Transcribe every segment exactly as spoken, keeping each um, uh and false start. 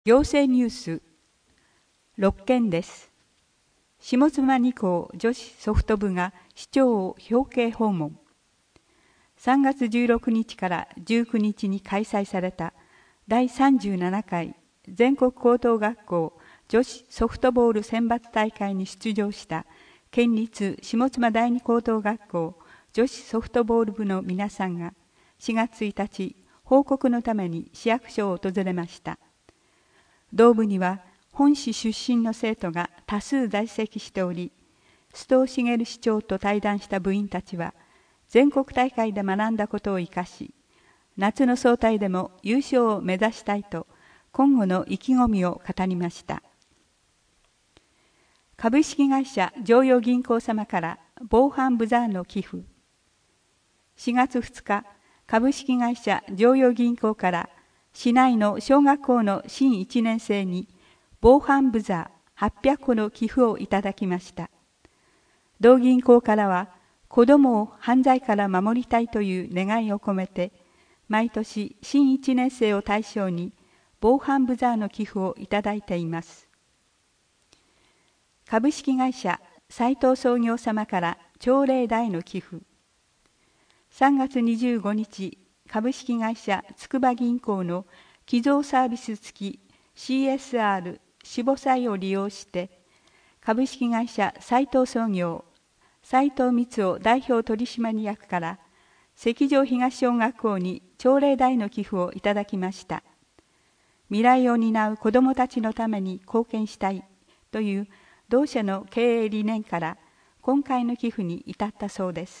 行政ニュースろっけんです。下妻二校女子ソフト部が市長を表敬訪問。さんがつじゅうろくにちからじゅうくにちに開催されただいさんじゅうななかい全国高等学校女子ソフトボール選抜大会に出場した県立下妻第二高等学校女子ソフトボール部の皆さんがしがつついたち報告のために市役所を訪れました。同部には本市出身の生徒が多数在籍しており、須藤茂市長と対談した部員たちは、全国大会で学んだことを生かし、夏の総体でも優勝を目指したいと、今後の意気込みを語りました。株式会社常陽銀行様から防犯ブザーの寄付。しがつふつか、株式会社常陽銀行から市内の小学校の新いちねんせいに防犯ブザーはっぴゃっこの寄付をいただきました。同銀行からは子どもを犯罪から守りたいという願いを込めて、毎年新いちねんせいを対象に防犯ブザーの寄付をいただいています。株式会社斉藤創業様から朝礼台の寄付。さんがつにじゅうごにち、株式会社筑波銀行の寄贈サービス付き シーエスアール 死母祭を利用して、株式会社斉藤創業、斉藤光夫代表取締役から関城東小学校に朝礼台の寄付をいただきました。未来を担う子どもたちのために貢献したいという同社の経営理念から今回の寄付に至ったそうです。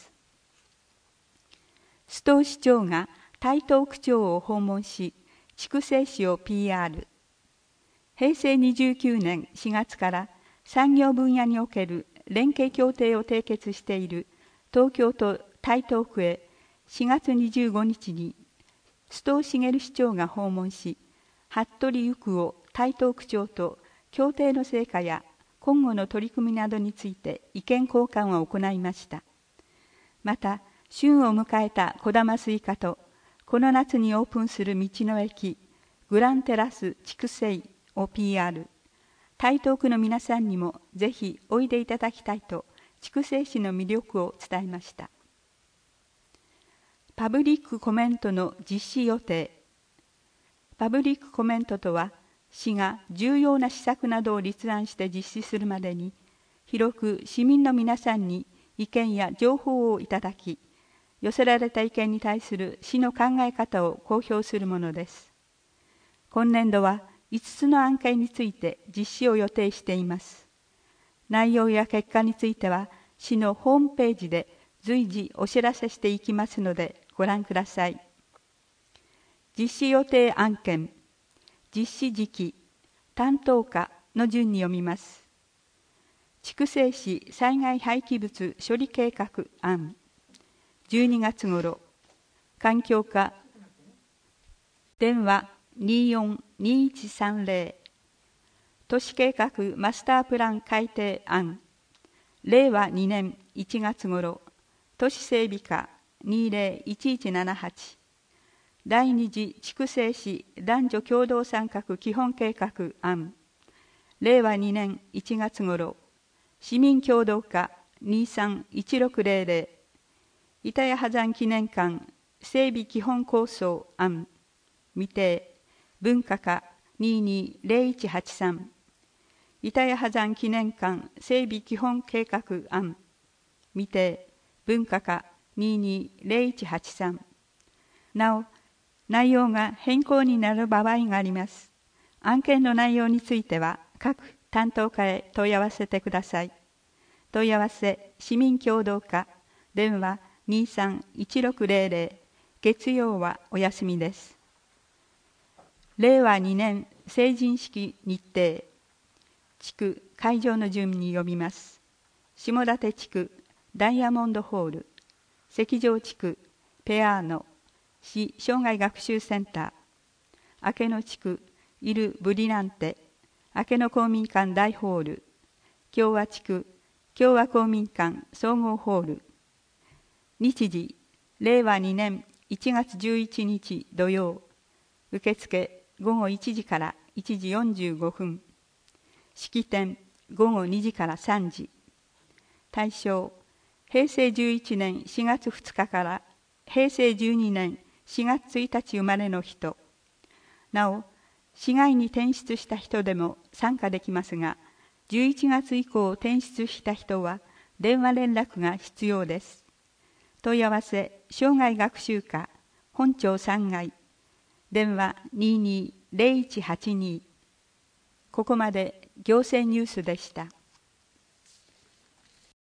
須藤市長が台東区長を訪問し、筑西市を ピーアール。へいせいにじゅうきゅうねんしがつから産業分野における連携協定を締結している東京都台東区へしがつにじゅうごにちに須藤茂市長が訪問し、服部郁夫台東区長と協定の成果や今後の取り組みなどについて意見交換を行いました。また、旬を迎えた小玉スイカと、この夏にオープンする道の駅、グランテラス筑西を ピーアール、台東区の皆さんにもぜひおいでいただきたいと、筑西市の魅力を伝えました。パブリックコメントの実施予定。パブリックコメントとは、市が重要な施策などを立案して実施するまでに、広く市民の皆さんに意見や情報をいただき、寄せられた意見に対する市の考え方を公表するものです。今年度はいつつの案件について実施を予定しています。内容や結果については市のホームページで随時お知らせしていきますのでご覧ください。実施予定案件、実施時期、担当課の順に読みます。筑西市災害廃棄物処理計画案。じゅうにがつ頃、環境課、電話にーよんにーいちさんぜろ、都市計画マスタープラン改定案、れいわにねんいちがつ頃、都市整備課にーぜろいちいちななはち、第二次筑西市男女共同参画基本計画案、れいわにねんいちがつ頃、市民協働課にーさんいちろくぜろぜろ、板谷波山記念館整備基本構想案未定文化課にーにーぜろいちはちさん、板谷波山記念館整備基本計画案未定文化課にーにーぜろいちはちさん。なお、内容が変更になる場合があります。案件の内容については各担当課へ問い合わせてください。問い合わせ市民協働課電話にーさんいちろくぜろぜろ、月曜はお休みです。れいわにねん成人式日程、地区会場の順に読みます。下館地区ダイヤモンドホール、関城地区ペアーノ市生涯学習センター、明野地区イル・ブリナンテ明野公民館大ホール、共和地区共和公民館総合ホール。日時、れいわにねんいちがつじゅういちにち土曜、受付ごごいちじからいいちじよんじゅうごふん、式典ごごにじからさんじ、対象へいせいじゅういちねんしがつふつかからへいせいじゅうにねんしがつついたち生まれの人、なお市外に転出した人でも参加できますが、じゅういちがつ以降転出した人は電話連絡が必要です。問い合わせ生涯学習課本町さんがい、電話 にーにーぜろいちはちにー。ここまで行政ニュースでした。